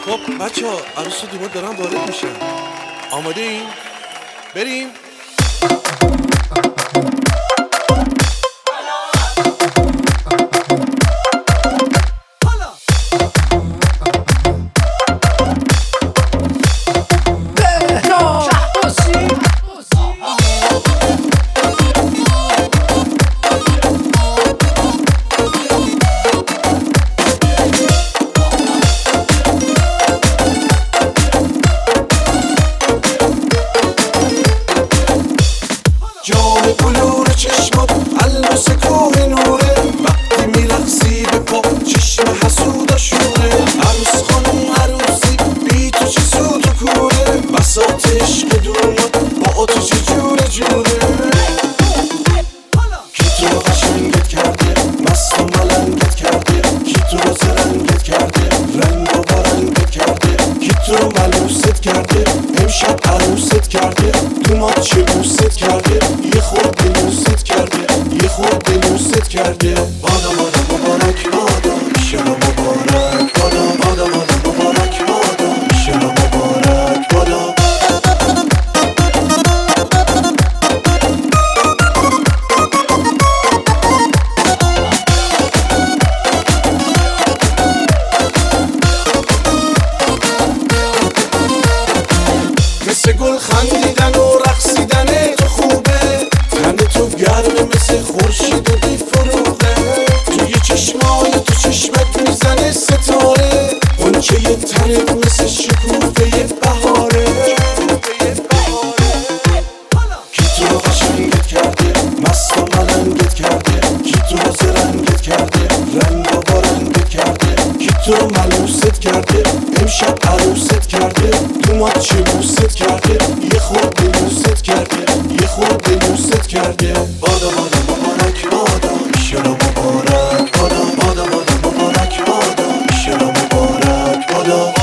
خب بچه ها عروس و دیوار دارن وارد میشن. آماده این؟ بریم. جام بلور چشمات الماس کوه نوره، وقتی میرقصی به پا چشم حسودا شوره. عروس خانم عروسی بی تو چه سود و کوره، بساط عشق دومات با آتش جوره جوره. کی تو رو قشنگت کرده، مست و ملنگت کرده، کی تو رو زرنگت کرده، رنگ و بارنگت کرده، کی تو رو ملوست کرده، امشب عروست کرده، دومات چه بوست کرده، یه خورده نوست کرده، یه خورده نوست کرده. بادا بادا مبارک بادا، ایشالا مبارک بادا، بادا بادا مبارک بادا، ایشالا مبارک بادا. مثل گل خندیدن و رقصیدن تو خوبه، تن تو گرمه مثل خورشید و بی فروغه. توی چشمای تو چشمت میزنه ستاره، غنچه تنت مثل شکوفه بهاره. کی تو رو قشنگت کرده، مست و ملنگت کرده، کی تو رو زرنگت کرده، رنگ و بارنگت کرده، کی تو رو ملوست کرده، امشب عروست کرده، دومات چه بوست کرده، یه خورده نوست کرده، یه خورده نوست کرده. بادا بادا مبارک بادا، ایشالا مبارک بادا، بادا بادا مبارک بادا، ایشالا مبارک بادا.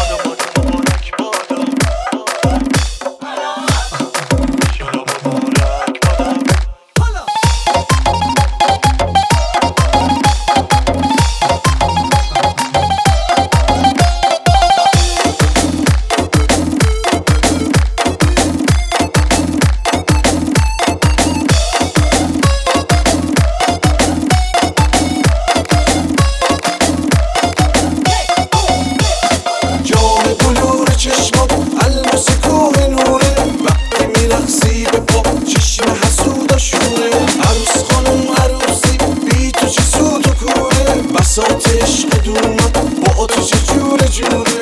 چشمات الماس کوه نوره، وقتی میرقصی به پا چشم حسودا شوره. عروس خانم عروسی بی تو چه سود و کوره، بساط عشق دومات با آتش جوره جوره.